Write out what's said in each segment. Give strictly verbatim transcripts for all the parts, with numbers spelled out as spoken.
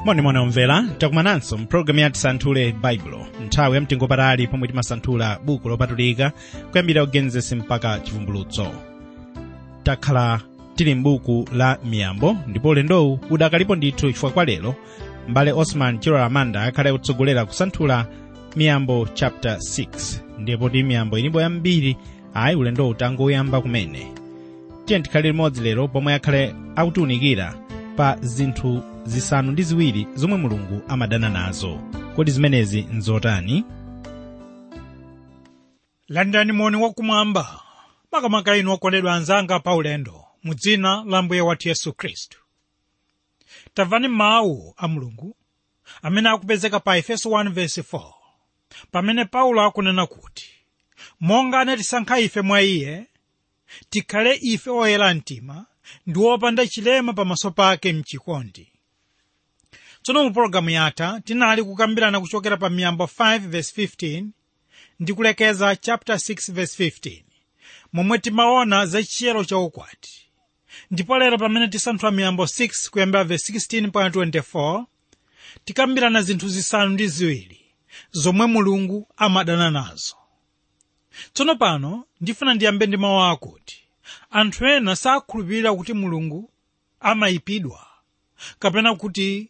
Moni moni omvera, takumananso mpulogalamu ya Tisanthule Baibulo, nthawi ya mtengo patali pomwe timasanthula buku lopatulika kuyambira Genesis mpaka Chivumbulutso. Takhala tili m'buku la miyambo, ndipo ulendowu udakalipo ndithu chifukwa kwa lero mbale Osman Chilo Amanda akhale kutsogolera kusanthula miyambo chapter six. Ndipo ti miyambo ilipo yambiri, ayi ulendowu tangoyamba kumene. Tiye tikhalire limodzi lero pomwe akhale akutiunikira pa zinthu zisanu ndi ziwiri zomwe Mulungu amadana nazo. Kodi zimenezi nzotani? Landani moni wakumwamba, makamaka inu okondedwa anzanga pa ulendo, mu dzina la Mbuye wathu Yesu Khristu. Tamvani mawu a Mulungu amene akupezeka pa Efeso one verse four, pamene Paulo akunena kuti, monga anatisankha ife mwa iye, tikhale ife oyera mtima ndi opanda chilema pamaso pake mchikondi. Tsono mu pologalamu yatha tinali kukambirana kuchokera pa miyambo five verse fifteen ndi kulekeza chapter six verse fifteen, momwe timaona za chiyero cha ukwati. Ndipo lero pamene tisanthula miyambo six kuyambira verse sixteen mpaka twenty-four, tikambirana zinthu zisanu ndi ziwiri zomwe Mulungu amadana nazo. Tsono pano ndifuna ndiyambe ndi mawu akuti anthu ena sakhulupirira kuti Mulungu amayipidwa kapena kuti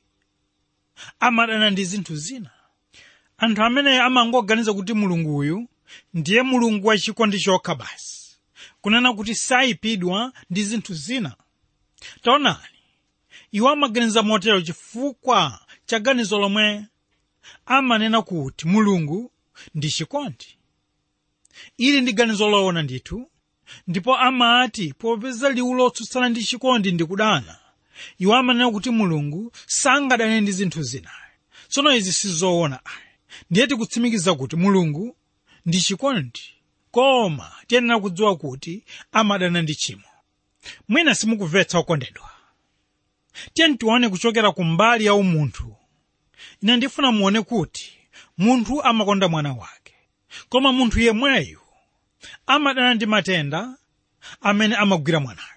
amadana ndi zinthu zina. Anthu amene amangoganiza kuti Mulungu uyu ndiye Mulungu wachikondi chokha basi, kunena kuti sayipidwa ndi zinthu zina. Taonani, iwo amaganiza motero chifukwa cha ganizo lomwe amanena kuti Mulungu ndi chikondi. Ili ndi ganizo loona ndithu, ndipo amati popeza liwu lotsutsana ndi chikondi ndi kudana, iwo amanena kuti Mulungu sangadane ndi zinthu zina. Tsono izi sizoona ayi. Ndiye tikutsimikiza kuti Mulungu ndi chikondi, koma tiyenera kudziwa kuti amadana ndi tchimo. Mwina simukumvetsa okondedwa. Tiye tione kuchokera ku mbali ya umunthu. Ine ndifuna muone kuti munthu amakonda mwana wake, koma munthu yemweyo amadana ndi matenda amene amagwira mwanayo.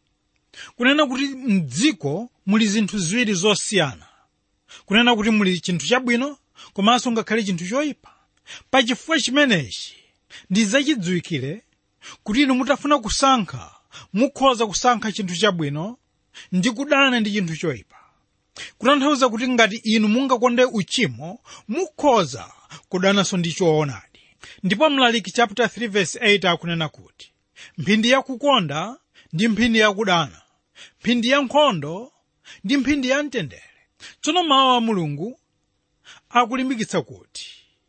Kunena kuti m'dziko muli zinthu ziwiri zosiyana. Kunena kuti muli chinthu chabwino komanso ngakhale chinthu choyipa. Pa chifukwa chimenechi ndi zachidziwikire kuti inu mutafuna kusankha, mukhoza kusankha chinthu chabwino ndi kudana ndi chinthu choyipa. Kutanthauza kuti ngati inu mungakonde uchimo, mukhoza kudananso ndi choonadi. Ndipo Mlaliki chapter three verse eight akunena kuti mphindi yakukonda ndi mphindi yakudana, mphindi ya nkhondo ndi mphindi ya mtendere. Tsono mawu a Mulungu akulimbikitsa kuti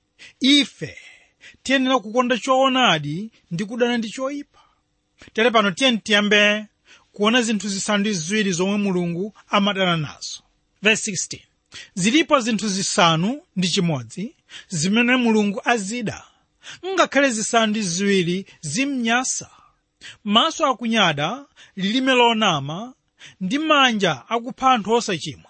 ife tiyenera kukonda choonadi ndi kudana ndi choyipa. Tere pano tiye tiyambe kuona zinthu zisanu ndi ziwiri zomwe Mulungu amadana nazo. Verse sixteen, zilipo zinthu zisanu ndi chimodzi zimene Mulungu azida, ngakhale zisanu ndi ziwiri zimnyasa: maso akunyada, lilime lonama, ndi manja akupha anthu osachimwa,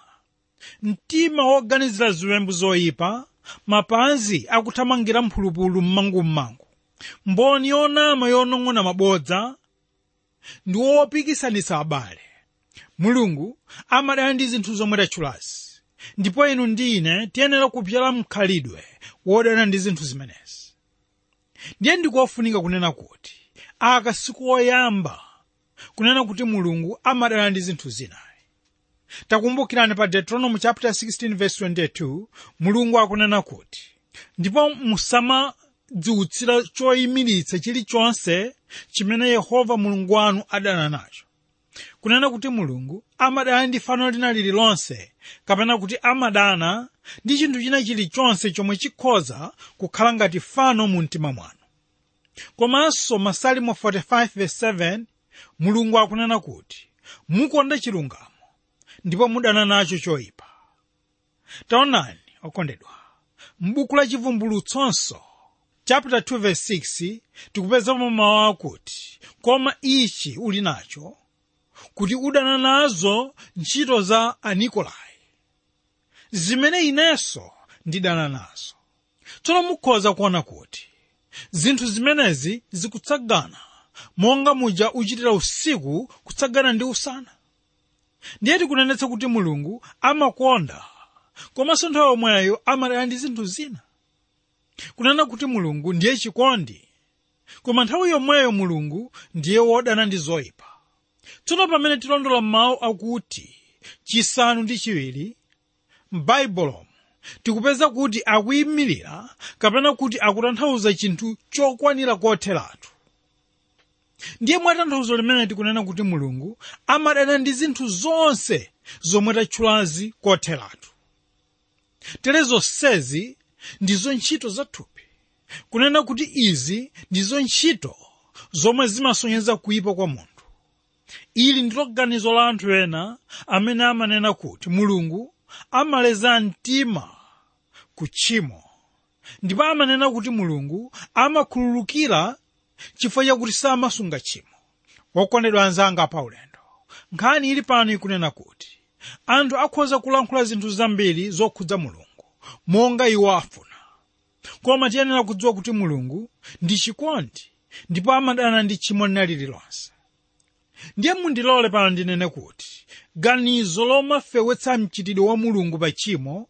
mtima woganizira ziwembu zoyipa, mapazi akuthamangira mphulupulu m'mangum'mangu, mboni yonama yonong'ona mabodza, ndi wopikisanitsa abale. Mulungu amadana ndi zinthu zomwe tatchulazi, ndipo inu ndi ine tiyenera kupyala mkhalidwe wodana ndi zinthu zimenezi. Ndiye ndikofunika kunena kuti aka siku oyamba kunena kuti Mulungu amadana ndi zinthu zinayi. Takumbukirani pa Deuteronomy chapter sixteen verse twenty-two, Mulungu akunena kuti ndipo musamadziutsira choyimiritsa chilichonse chimene Yehova Mulungu wanu adana nacho. Kunena kuti Mulungu amadana ndi fano lina lililonse, kapena kuti amadana ndi chinthu china chilichonse chomwe chikhoza kukhala ngati fano mu mtima mwanu. Komanso Masalimo forty-five verse seven, Mulungu akunena kuti mukonda chilungamo ndipo mudana nacho choyipa. Taonani okondedwa, m'buku la Chivumbulutsonso chapter two verse six tikupeza mawu akuti koma ichi uli nacho, kuti udana nazo ntchito za Anikolai, zimene inenso ndidana nazo. Tsono mukhoza kuona kuti zinthu zimenezi zikutsagana monga muja uchitira usiku kutsagana ndi usana. Ndiye tikunenetsa kuti Mulungu amakonda komanso nthawi yomweyo amadana ndi zinthu zina. Kunena kuti Mulungu ndiye chikondi, koma nthawi yomweyo Mulungu ndiye wodana ndi zoyipa. Tsono pamene tilondola mawu akuti chisanu ndi chiwiri m'Baibulo, tikupeza kuti akuyimirira kapena kuti akutanthauza chinthu chokwanira kotheratu. Ndiye mwatanthauzo limene tikunena kuti Mulungu amadana ndi zinthu zonse zomwe tatchulazi kotheratu. Tere zonsezi ndizo ntchito za thupi, kunena kuti izi ndizo ntchito zomwe zimasonyeza kuyipa kwa munthu. Ili ndilo ganizo la anthu ena amene amanena kuti Mulungu amaleza mtima ku tchimo, ndipo amanena kuti Mulungu amakhululukira chifukwa chakuti samasunga tchimo. Wokondedwa anzanga pa ulendo, nkhani ili pano ikunena kuti anthu akhoza kulankhula zinthu zambiri zokhudza Mulungu monga iwo afuna, koma tiyenera kudziwa kuti Mulungu ndi chikondi ndipo amadana ndi tchimo lililonse. Ndiye mundilole pano ndinene kuti ganizo lomafewetsa mchitidwe wa Mulungu pa tchimo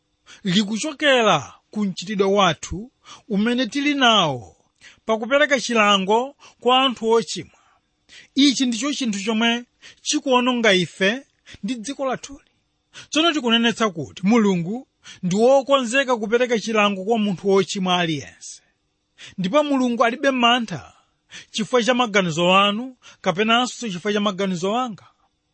likuchokera ku mchitidwe wathu umene tili nawo pakupereka chilango kwa anthu ochimwa. Ichi ndicho chinthu chomwe chikuononga ife ndi dziko lathuli. Tsono tikunenetsa kuti Mulungu ndi wokonzeka kupereka chilango kwa munthu wochimwa aliyense, ndipo Mulungu alibe mantha chifukwa cha maganizo anu kapenanso chifukwa cha maganizo anga.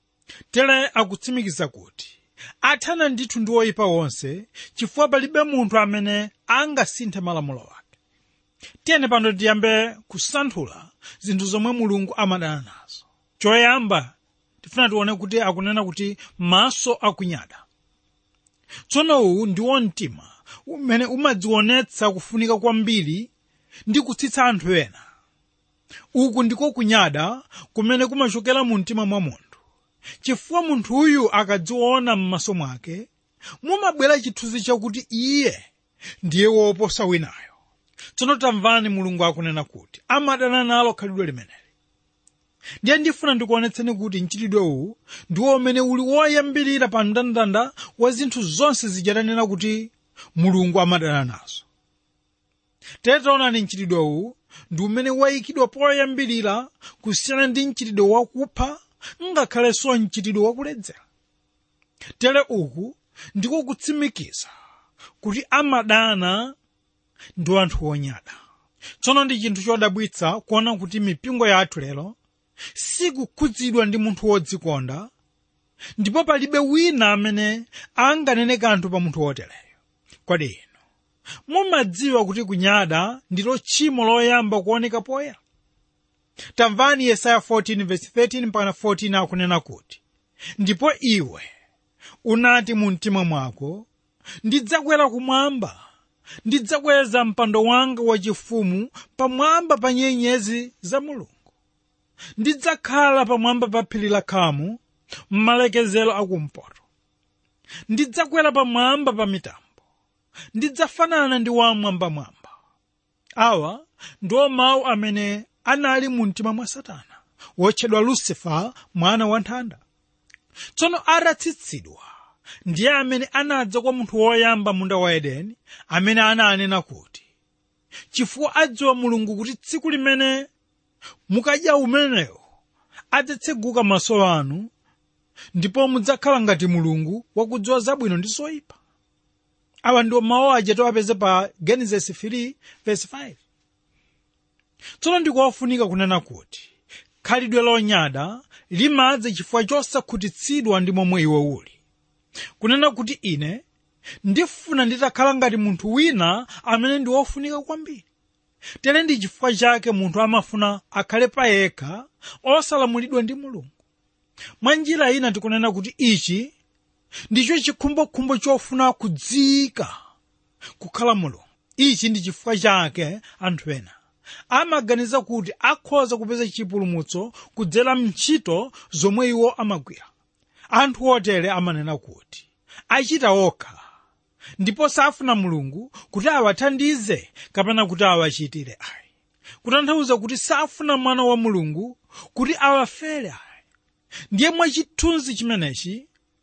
Tere akutsimikiza kuti athana ndithu ndi oyipa wonse chifukwa palibe munthu amene angasinthe malamulo ake. Tiyeni pano tiyambe kusanthula zinthu zomwe Mulungu amadana nazo. Choyamba tifuna tione kuti akunena kuti maso akunyada. Tsono uwu ndiwo mtima umene umadzionetsa kufunika kwambiri ndi kutsitsa anthu ena. Uku ndiko kunyada kumene kumachokera mu mtima mwa munthu, chifukwa munthu uyu akadziona m'maso mwake mumabwera chithunzi chakuti iye ndiye woposa winayo. Tsono tamvani Mulungu akunena kuti amadana nalo khalidwe limeneli. Ndiye ndifuna ndikuonetseni kuti mchitidwe uwu ndiwo umene uli woyambirira pa mndandanda wa zinthu zonse zijatanena kuti Mulungu amadana nazo. Tere taonani mchitidwe uwu ndi umene wayikidwa poyambirira kusiyana ndi mchitidwe wakupha ngakhalenso mchitidwe wakuledzera. Tere uku ndiko kutsimikiza kuti amadana ndi anthu onyada. Tsono ndi chinthu chodabwitsa kuona kuti mipingo yathu lero sikukhudzidwa ndi munthu wodzikonda, ndipo palibe wina amene anganene kanthu pa munthu wotereyo. Kodi inu mumadziwa kuti kunyada ndilo tchimo loyamba kuoneka poyera? Tamvani Yesaya fourteen verse thirteen mpaka fourteen akunena kuti, ndipo iwe unati mu mtima mwako, ndidzakwera kumwamba, ndidzakweza mpando wanga wachifumu pamwamba pa nyenyezi za Mulungu, ndidzakhala pamwamba pa phiri la Kamu m'malekezero akumpoto, ndidzakwera pamwamba pa mitambo, ndidzafanana ndi wamwambamwamba. Awa ndiwo mawu amene anali mu mtima mwa Satana, wotchedwa Lucifer, mwana wa nthanda. Tsono atatsitsidwa ndiye amene anadza kwa munthu woyamba munda wa Edeni, amene ananena kuti chifukwa adziwa Mulungu kuti tsiku limene mukadya umenewo adzatseguka maso anu ndipo mudzakhala ngati Mulungu wakudziwa zabwino ndi zoyipa. Awa ndiwo mawu aja tiwapeze pa Genesis three verse five. Tsono ndikofunika kunena kuti khalidwe lonyada limadza chifukwa chosakhutitsidwa ndi momwe iwe uli. Kunena kuti ine ndifuna nditakhala ngati munthu wina amene ndi wofunika kwambiri. Tere ndi chifukwa chake munthu amafuna akhale pa yekha osalamulidwa ndi Mulungu. Mwa njira ina tikunena kuti ichi ndicho chikhumbokhumbo chofuna kudzika kukhala Mulungu. Ichi ndi chifukwa chake anthu ena amaganiza kuti akhoza kupeza chipulumutso kudzera mntchito zomwe iwo amagwira. Anthu otere amanena kuti achita okha ndipo safuna Mulungu kuti awathandize kapena kuti awachitire ayi. Kutanthauza kuti safuna mwana wa Mulungu kuti awafere ayi. Ndiye mwa chithunzi chimenechi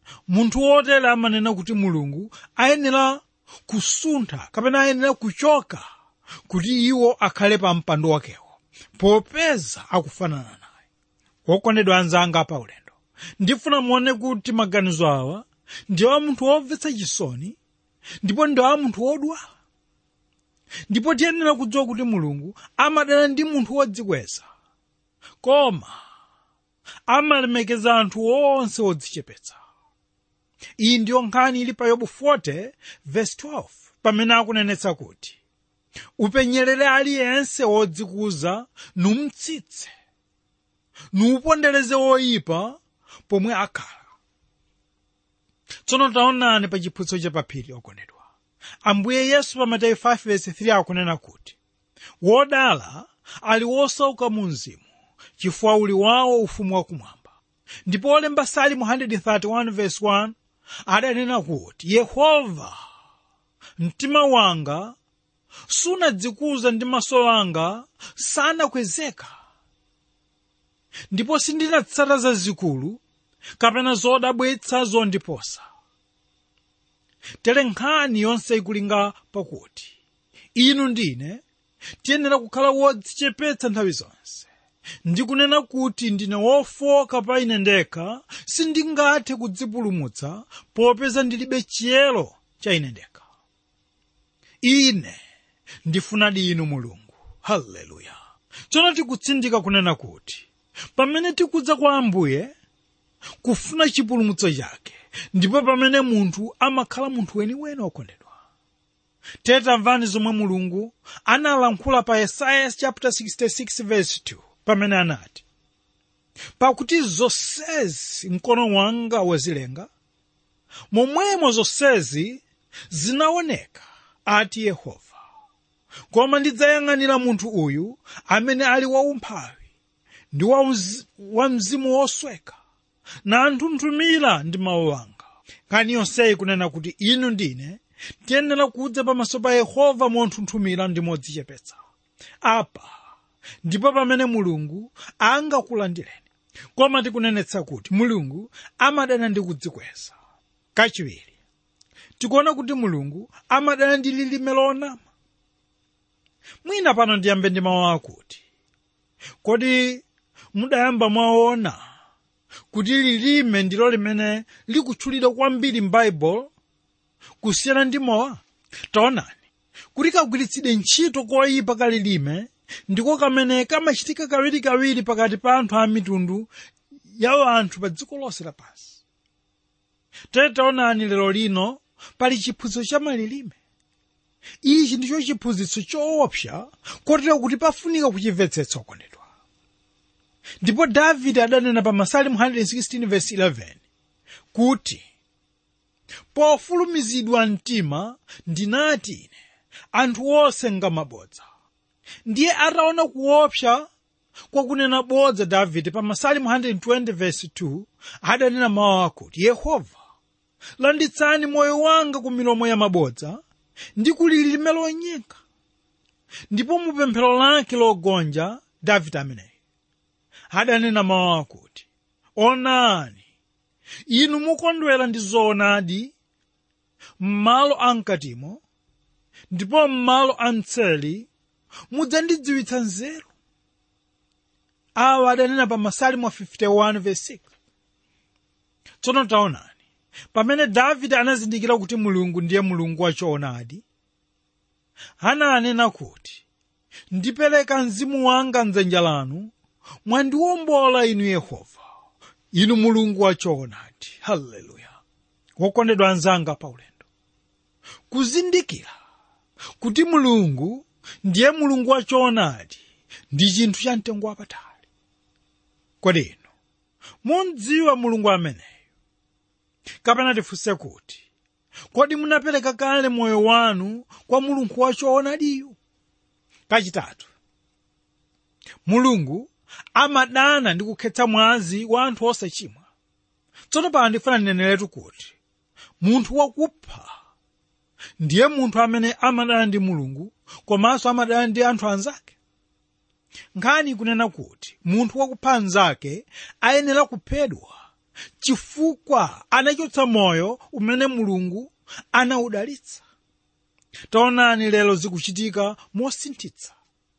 munthu wotere amanena kuti mulungu ayenera kusuntha kapena ayenera kuchoka kuti iwo akhale pa mpando wakewo popeza akufanana naye. Wokondedwa anzanga pa ulendo, ndifuna muone kuti maganizo awa ndiwo a munthu womvetsa chisoni ndipo ndiwo a munthu wodwala. Ndipo tiyenera kudziwa kuti mulungu amadana ndi munthu wodzikweza, koma amalemekeza anthu onse odzichepetsa. Iyi ndiyo nkhani ili pa Yobu forty verse twelve, pamene akunenetsa kuti upenyerere aliyense wodzikuza numtsitse, nuupondereze woyipa pomwe akhala. Tsono taonani pa chiphunzitso chapaphiri okondedwa. Ambuye Yesu pa Mateyu five verse three akunena kuti wodala ali wosauka mu mzimu, chifukwa uli wawo ufumu wakumwamba. Ndipo olemba Salimu one thirty-one verse one adanena kuti Yehova, mtima wanga sunadzikuza ndi maso anga sanakwezeka, ndipo sindinatsata zazikulu kapena zodabwitsa zondiposa. Tere nkhani yonse ikulinga pakuti inu ndine tiyenera kukhala wodzichepetsa nthawi zonse, ndikunena kuti ndine wofoka pa ine ndekha, sindingathe kudzipulumutsa popeza ndilibe chiyero cha ine ndekha. Ine ndifunadi inu Mulungu. Haleluya. Tsono tikutsindika kunena kuti pamene tikudza kwa Ambuye kufuna chipulumutso chake, ndipo pamene munthu amakhala munthu weniweni okondedwa. Tamvani zomwe Mulungu analankhula pa Yesaya chapter sixty-six verse two, pamene anati, pakuti zonsezi mkono wanga wazilenga, momwemo zonsezi zinaoneka, ati Yehova. Koma ndidzayang'anira munthu uyu amene ali waumphawi ndi wa mzimu wosweka, na anthunthumira ndi mawu anga. Nkhani yonseyi kunena kuti inu ndine tiyenera kudza pamaso pa Yehova monthunthumira ndi modzichepetsa. Apa ndipo pamene Mulungu angakulandireni. Koma tikunenetsa kuti Mulungu amadana ndi kudzikweza. Kachiwiri, tikuona kuti Mulungu amadana ndi lilime lonama. Mwina pano ndiyambe ndi mawu akuti, kodi mudayamba mwaona kuti lilime ndilo limene likutchulidwa kwambiri m'Baibulo kusiyana ndi mowa? Taonani kuti kagwiritsidwe ntchito koyipa ka lilime ndiko kamene kamachitika kawirikawiri pakati pa anthu a mitundu ya anthu pa dziko lonse lapansi. Tere taonani lero lino pali chiphunzitso cha malilime. Ichi ndicho chiphunzitso choopsa kotero kuti pafunika kuchimvetsetsa okondedwa. Ndipo Davide adanena pa Masalimo one sixteen verse eleven kuti pofulumizidwa mtima ndinati ine anthu onse ngamabodza. Ndiye ataona kuopsa kwa kunena bodza, Davide pa Masalimo one twenty verse two adanena mawu akuti Yehova, landitsani moyo wanga ku milomo ya mabodza ndi ku lilime lonyenga. Ndipo mu pemphero lake logonja Davide ameneyo adanena mawu akuti onani, inu mukondwera ndi zoonadi m'malo amkatimo, ndipo m'malo amtseli mudzandidziwitsa nzeru. Awa adanena pa Masalimo fifty-one verse six. Tsono taonani, pamene Davide anazindikira kuti Mulungu ndiye Mulungu wachoonadi, ananena kuti ndipereka mzimu wanga m'dzanja lanu, mwandiwombola inu Yehova, inu Mulungu wachoonadi. Haleluya. Wokondedwa anzanga pa ulendo, kuzindikira kuti Mulungu ndiye Mulungu wachoonadi ndi chinthu cha mtengo wapatali. Kodi inu mudziwa Mulungu ameneyo? Kapena tifunse kuti kodi munapereka kale moyo wanu kwa Mulungu wachoonadiyo? Kachitatu, Mulungu amadana ndi kukhetsa mwazi wa anthu osachimwa. Tsono pano ndifuna ndineneretu kuti munthu wakupha ndiye munthu amene amadana ndi Mulungu komanso amadana ndi anthu anzake. Nkhani kunena kuti munthu wakupha anzake ayenera kuphedwa chifukwa anachotsa moyo umene Mulungu anaudalitsa. Taonani lero zikuchitika mosinthitsa.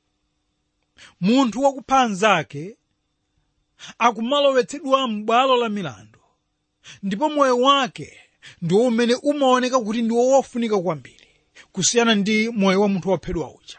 Munthu wakupha anzake akumalowetsedwa m'bwalo la milandu, ndipo moyo wake ndiwo umene umaoneka kuti ndiwo wofunika kwambiri kusiyana ndi moyo wa munthu wophedwa uja.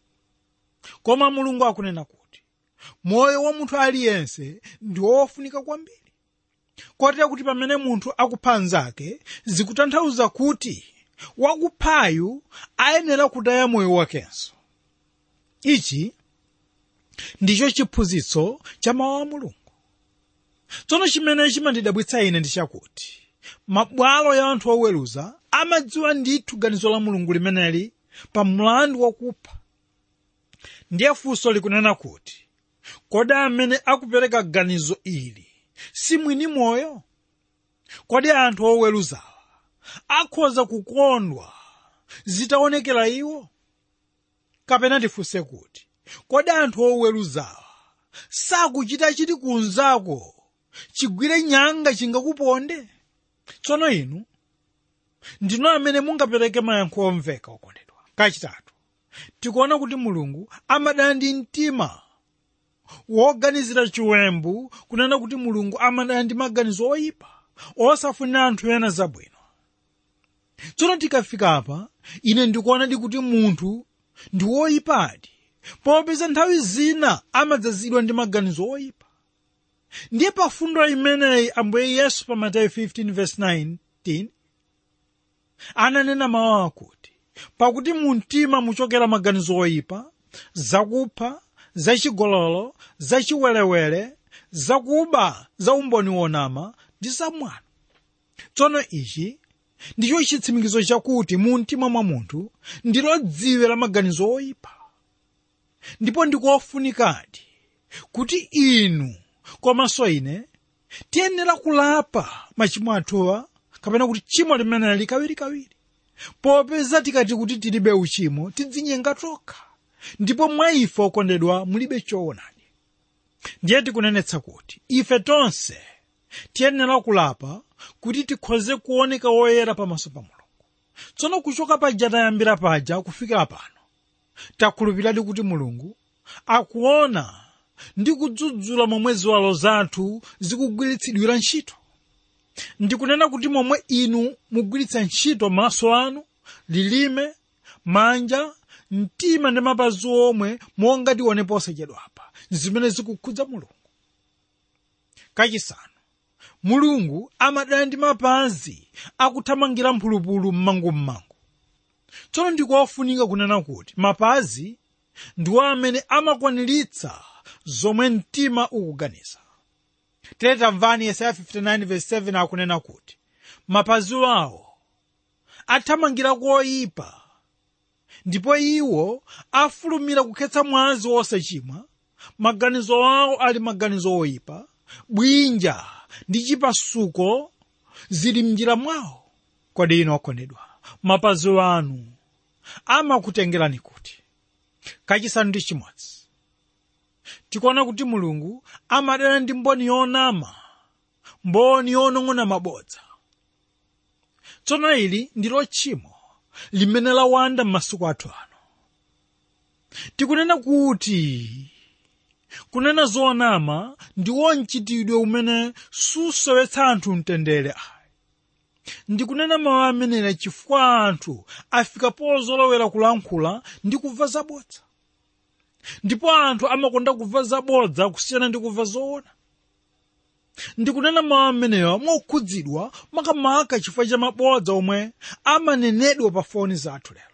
Koma Mulungu akunena kuti moyo wa munthu aliyense ndiwo wofunika kwambiri, kotera kuti pamene munthu akupha anzake zikutanthauza kuti wakuphayu ayenera kutaya moyo wakenso. Ichi ndicho chiphunzitso cha mawu a Mulungu. Tsono chimene chimandidabwitsa ine ndi chakuti mabwalo ya anthu oweruza amadziwa ndithu ganizo la Mulungu limeneli pa mlandu wakupha. Ndiye funso likunena kuti kodi amene akupereka ganizo ili si mwini moyo? Kodi anthu oweruzawa akhoza kukondwa zitaonekera iwo? Kapena tifunse kuti kodi anthu oweruzawa sakuchita chiti kunzako chigwire nyanga chingakuponde? Tsono inu ndinu amene mungapereke mayankho omveka okondedwa. Kachitatu, tikuona kuti Mulungu amadana ndi mtima woganizira chiwembu, kunena kuti Mulungu amadana ndi maganizo oyipa osafunira anthu ena zabwino. Tsono tikafika apa ine ndikuona di kuti munthu ndi woyipadi popeza nthawi zina amadzazidwa ndi maganizo oyipa. Ndiye pa fundo imeneyi Ambuye Yesu pa Mateyu fifteen verse nineteen ananena mawu akuti pakuti mu mtima muchokera maganizo oyipa, zakupha, zachigololo, zachiwelewele, zakuba, za umboni wonama ndi zamwano. Tsono ichi ndicho chitsimikizo chakuti mu mtima mwa munthu ndilo dziwe la maganizo oyipa. Ndipo ndikofunikadi kuti inu komanso ine tiyenera kulapa machimo athuwa, kapena kuti chimo limene likawirikawiri, popeza tikati kuti tilibe uchimo tidzinyenga tokha, ndipo mwa ife okondedwa mulibe choonadi. Ndiye tikunenetsa kuti ife tonse tiyenera kulapa kuti tikhoze kuoneka woyera pamaso pa Mulungu. Tsono kuchoka paja tayambira paja kufikira pano takhulupiradi kuti Mulungu akuona ndi kudzudzula momwe ziwalo zathu zikugwiritsidwira ntchito. Ndikunena kuti momwe inu mugwiritsa ntchito maso anu, lilime, manja, mtima ndi mapazi omwe monga tione posachedwa apa, zimene zikukhudza Mulungu. Kachisanu, Mulungu amadana ndi mapazi akuthamangira mphulupulu mmangu-mmangu. Tsono ndikofunika kunena kuti mapazi ndiwo amene amakwaniritsa zomwe mtima ukuganiza. Tere tamvani Yesaya fifty-nine verse seven akunena kuti mapazi wawo athamangira koyipa, ndipo iwo afulumira kukhetsa mwazi wosachimwa. Maganizo awo ali maganizo oyipa, bwinja ndi chipasuko zili m'njira mwawo. Kodi inu okondedwa, mapazi wanu amakutengerani kuti? Kachisanu ndi chimodzi, tikuona kuti Mulungu amadana ndi mboni yonama, mboni yonong'ona mabodza. Tsono ili ndilo tchimo limene lawanda m'masiku athu ano. Tikunena kuti kunena zonama ndiwo mchitidwe umene susowetsa anthu mtendere. Ndikunena mawu amenera chifukwa anthu afika pozolowera kulankhula ndi kumva zabodza. Ndipo anthu amakonda kumva zabodza kusiyana ndi kumva zoona. Ndikunena mawu amenewa mokhudzidwa makamaka chifukwa cha mabodza omwe amanenedwa pa foni zathu lero.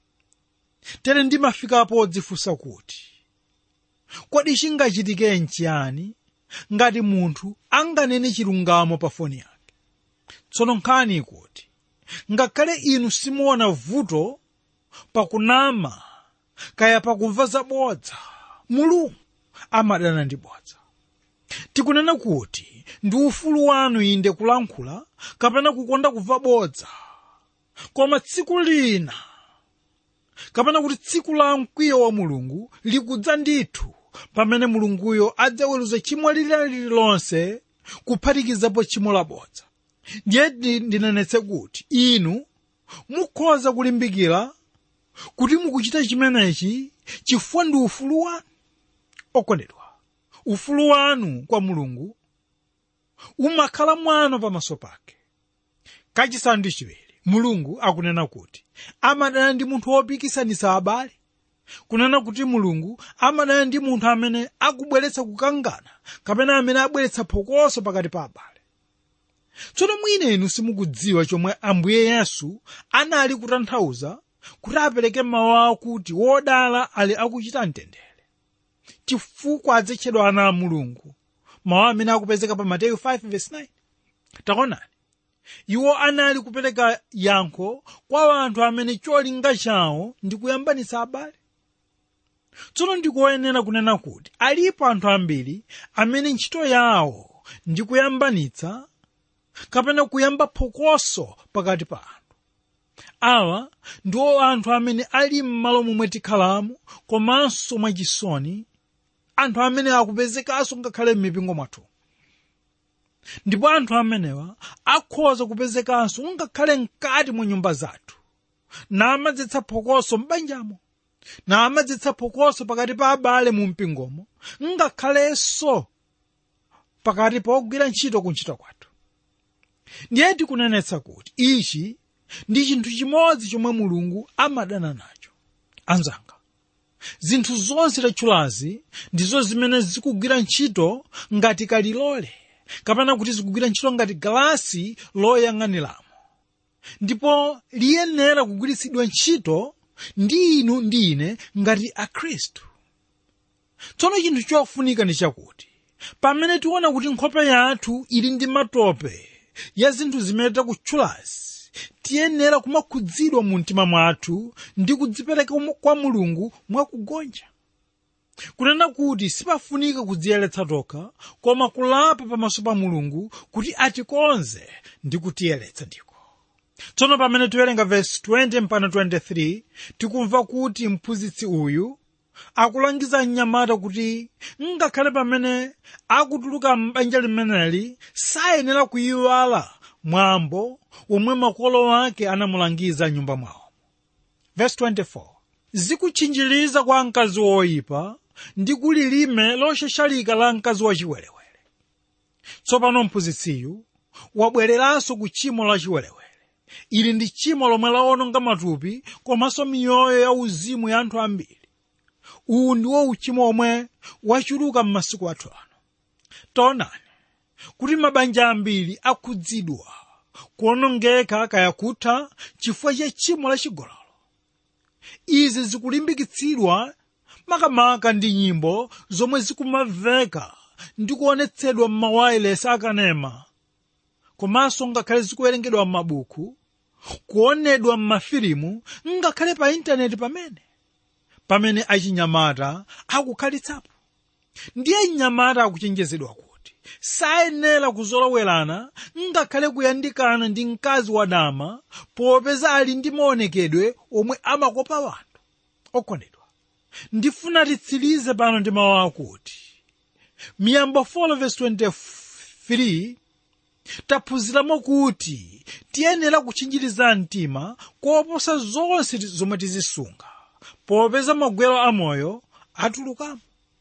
Tere ndimafika podzifunsa kuti kodi chingachitike nchiyani ngati munthu anganene chilungamo pa foni yake? Tsono nkhani ikuti ngakhale inu simuona vuto pakunama kaya pakumva zabodza, Mulungu amadana ndi bodza. Tikunena kuti ndi ufulu wanu inde kulankhula kapena kukonda kumva bodza, koma tsiku lina kapena kuti tsiku la mkwiyo wa Mulungu likudza ndithu, pamene Mulunguyo adzaweruza chimo lililonse kuphatikizapo tchimo labodza. Ndiye ndinenetse kuti inu mukhoza kulimbikira kuti mukuchita chimenechi chifukwa ndi ufulu wanu. Okondedwa, ufulu wanu kwa Mulungu umakhala mwano pamaso pake. Kachisanu ndi chiwiri, Mulungu akunena kuti amadana ndi munthu wopikisanisa abale. Kunena kuti Mulungu amadana ndi munthu amene akubweretsa kukangana kapena amene abweretsa phokoso pakati pa abale. Tsono mwina inu simukudziwa chomwe Ambuye Yesu anali kutanthauza kuti apereke mawu akuti wodala ali akuchita mtendere, chifukwa adzatchedwa ana a Mulungu, mawu amene akupezeka pa Mateyu five verse nine. Taonani, iwo anali kupereka yankho kwa anthu amene cholinga chawo ndi kuyambanitsa abale. Tsono ndikoyenera kunena kuti alipo anthu ambiri amene ntchito yawo ndi kuyambanitsa kapena kuyamba phokoso pakati pa anthu. Awa ndiwo anthu amene ali m'malo momwe tikhalamo komanso mwachisoni, anthu amene akupezekanso ngakhale m'mipingo mwathu. Ndipo anthu amenewa akhoza kupezekanso ngakhale mkati mwa nyumba zathu, na amadzetsa phokoso m'banjamo, na amadzetsa phokoso pakati pa abale mu mpingomo, ngakhalenso pakati pa ogwira ntchito kuntchito kwathu. Ndiye tikunenetsa kuti ichi ndi chinthu chimodzi chomwe Mulungu amadana nacho. Anzanga, zinthu zonse tatchulazi ndizo zimene zikugwira ntchito ngati kalilole, kapena kuti zikugwira ntchito ngati galasi loyang'aniramo, ndipo liyenera kugwiritsidwa ntchito ndi inu ndi ine ngati akhristu. Tsono chinthu chofunika ndi chakuti pamene tiona kuti nkhope yathu ili ndi matope ya zinthu zimene takutchulazi, tiyenera kumakhudzidwa mu mtima mwathu ndi kudzipereka kwa Mulungu mwakugonja. Kunena kuti sipafunika kudziyeretsa tokha, koma kulapa pamaso pa Mulungu kuti atikonze ndi kutiyeretsa ndiko. Tsono pamene tiwerenga verse twenty mpaka twenty-three, tikumva kuti mphunzitsi uyu akulangiza mnyamata kuti ngakhale pamene akutuluka m'banja limeneli sayenera kuyiwala mwambo omwe makolo ake anamulangiza nyumba mwawo. Verse twenty-four, zikutchinjiriza kwa mkazi woyipa ndi kulilime loshashalika la mkazi wachiwerewere. Tsopano mphunzitsiyu wabwereranso ku tchimo la chiwerewere. Ili ndi tchimo lomwe lawononga matupi komanso miyoyo ya uzimu ya anthu ambiri. Uwu ndiwo uchimo omwe wachuluka m'masiku athu ano. Taonani kuti mabanja ambiri akhudzidwa kuonongeka kaya kutha chifukwa cha tchimo la chigololo. Izi zikulimbikitsidwa makamaka ndi nyimbo zomwe zikumamveka ndi kuonetsedwa m'mawayilesi akanema, komanso ngakhale zikuwerengedwa m'mabuku, kuonedwa m'mafilimu, ngakhale pa intaneti pamene pamene achinyamata akukhalitsapo. Ndiye mnyamata akuchenjezedwa kuti sayenera kuzolowerana ngakhale kuyandikana ndi mkazi wadama, popeza ali ndi maonekedwe omwe amakopa wanthu. Okondedwa, ndifuna titsirize pano ndi mawu akuti Miyambo four verse twenty-three, taphunziramo kuti tiyenera kuchinjiriza mtima koposa zonse zomwe tizisunga, popeza magwero amoyo atulukamo.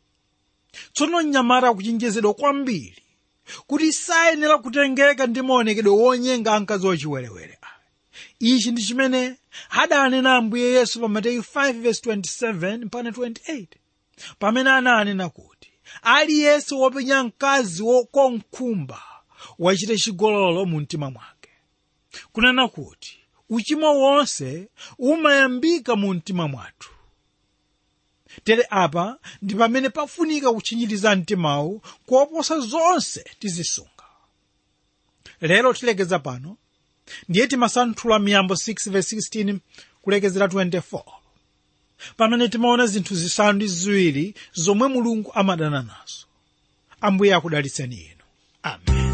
Tsono mnyamata akuchenjezedwa kwambiri kuti sayenera kutengeka ndi maonekedwe wonyenga mkazi wachiwerewere. Ichi ndi chimene adanena Ambuye Yesu pa Mateyu five verse twenty-seven mpaka twenty-eight, pamene ananena kuti aliyense wopenya mkazi wokonkhumba wachita chigololo mu mtima mwake. Kunena kuti uchimo wonse umayambika mu mtima mwathu. Tere apa ndi pamene pafunika kutchinjiriza mtimawu koposa zonse tizisunga. Lero tilekeza pano, ndiye timasanthula Miyambo six verse sixteen kulekezera twenty-four, pamene timaona zinthu zisanu ndi ziwiri zomwe Mulungu amadana nazo. Ambuye akudalitseni inu. Amen.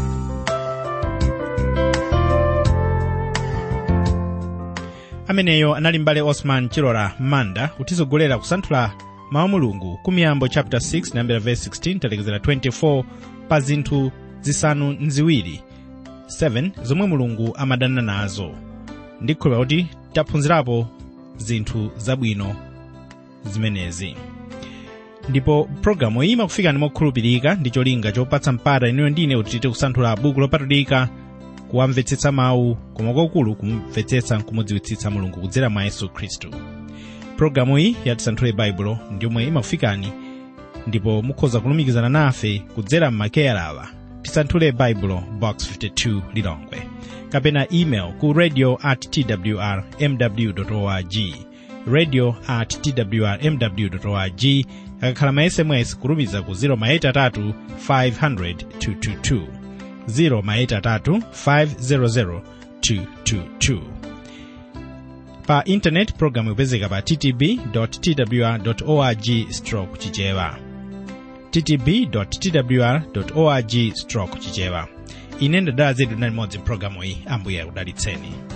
Ameneyo anali mbale Osman Chilora Manda kutizogolera kusanthula mawu Mulungu ku Miyambo chapter six nambera verse sixteen talekezera twenty-four pa zinthu zisanu nziwiri saba zomwe mulungu amadana nazo. ndikhulupirira kuti taphunzirapo zinthu zabwino zimenezi. ndipo programu iyi imakufikani mokhulupirika ndi cholinga chopatsa mpata inuyo ndine kuti tite kusanthula buku lopatulika, kuwamvetsetsa mawu, koma kwakukulu kumvetsetsa nkumudziwitsitsa mulungu kudzera mwa Yesu Khristu. programu iyi ya Tisanthule Baibulo ndiyomwe imakufikani ndipo mukhoza kulumikizana nafe kudzera m'makeyala awa: Tisanthule Baibulo box fifty-two Lilongwe, kapena email ku radio at t w r m w dot org, radio at t w r m w dot org. akakhala ma S M S kulumiza ku zero eight three five zero zero two two two, zero eight three five zero zero two two two. pa internet programu ipezeka pa t t b dot t w r dot org stroke chichewa, t t b dot t w r dot org stroke chichewa. ine ndadala zedu na limodzi programu iyi. Ambuye akudalitseni.